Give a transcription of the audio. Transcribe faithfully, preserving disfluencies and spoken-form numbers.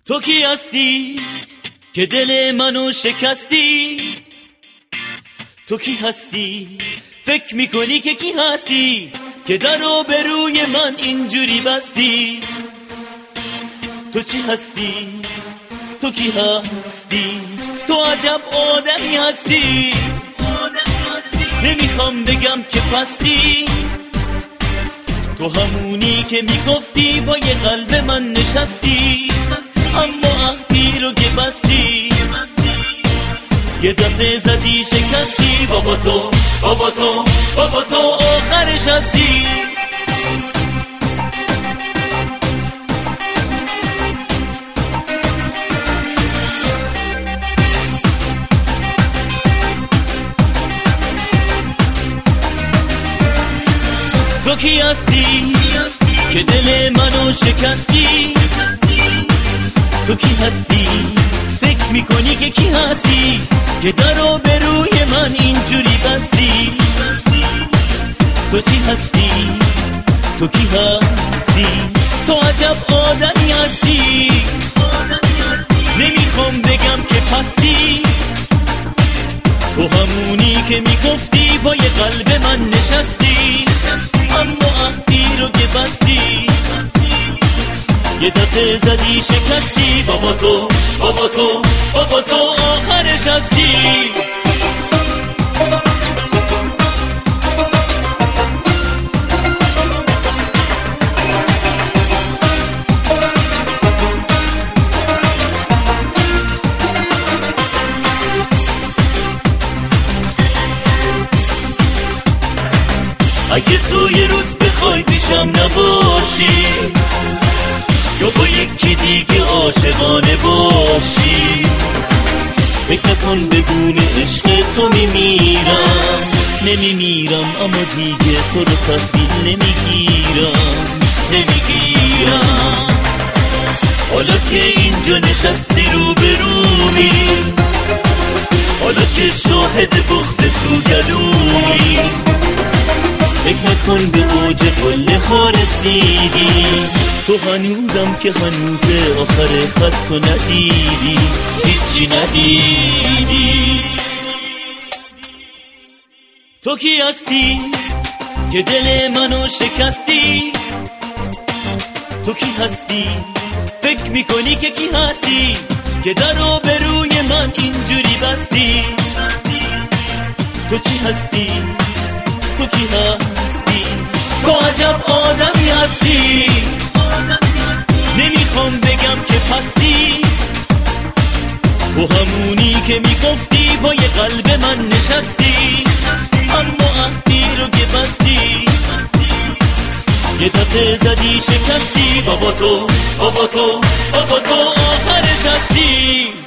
تو کی هستی که دل منو شکستی؟ تو کی هستی فکر میکنی که کی هستی که درو به روی من اینجوری بستی؟ تو چی هستی؟ تو کی هستی؟ تو عجب آدمی هستی. نمیخوام بگم که پستی، تو همونی که میگفتی با یه قلب من نشستی، اما عهدی رو که بستی یه دفعه زدی شکستی. بابا تو بابا تو بابا تو آخرش هستی. تو کی هستی که دل منو شکستی؟ تو کی هستی فکر میکنی که کی هستی که درو به روی من اینجوری بستی؟ تو چی هستی؟ تو کی هستی؟ تو عجب آدمی هستی. نمیخوام بگم که پستی، تو همونی که میگفتی با یه قلب من نشستی، اما عهدی رو که بستی یه دفعه زدی شکستی. بابا تو بابا تو بابا تو آخرش هستی. اگه تو یه روز بخوای پیشم نباشی یا با یکی دیگه عاشقانه باشی، فکر نکن بدون عشق تو میمیرم. نمیمیرم اما دیگه تو رو تحویل نمیگیرم نمیگیرم. حالا که اینجا نشستی رو به رومی، حالا که شاهد بغض تو گلومی، فکر نکن به اوج قله ها رسیدی. تو هنوزم که هنوز آخر خط تو ندیدی، هیچی ندیدی. تو کی هستی که دل منو شکستی؟ تو کی هستی فکر میکنی که کی هستی که درو به روی من اینجوری بستی؟ تو چی هستی؟ تو کی هستی؟ تو عجب آدمی هستی. نمیخوام بگم که پستی، تو همونی که میگفتی با یه قلب من نشستی، اما عهدی رو که بستی یه دفعه زدی شکستی. بابا تو بابا تو بابا تو آخرش هستی.